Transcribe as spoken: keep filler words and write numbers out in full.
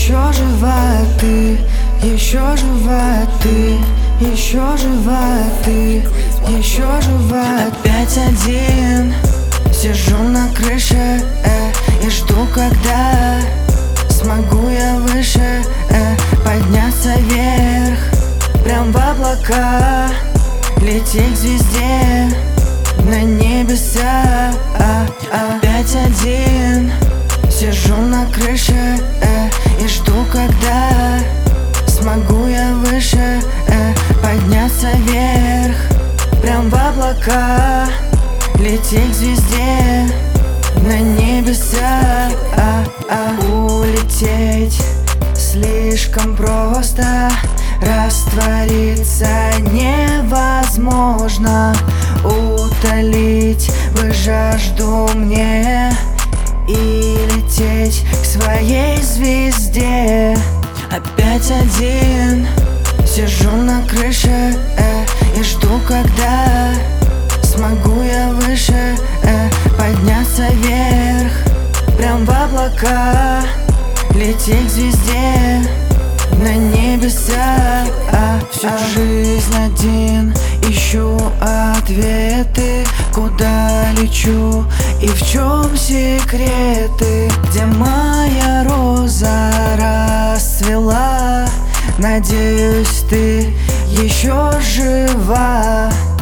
Еще жива ты, еще жива ты, еще жива ты, еще жива. Опять один сижу на крыше э, и жду, когда смогу я выше э, подняться вверх, прям в облака, лететь к звезде на небеса. а, а. Опять один сижу на крыше э, и жду, когда смогу я выше э, подняться вверх, прям в облака, лететь к звезде на небеса. а, а. Улететь слишком просто, раствориться невозможно, утолить бы жажду мне и лететь к своей звезде. Опять один сижу на крыше э, и жду, когда смогу я выше э, подняться вверх, прям в облака, лететь к звезде на небеса. а, Всю а. жизнь один ищу ответы, куда лечу и в чем секреты. Где моя роза расцвела, надеюсь, ты еще жива.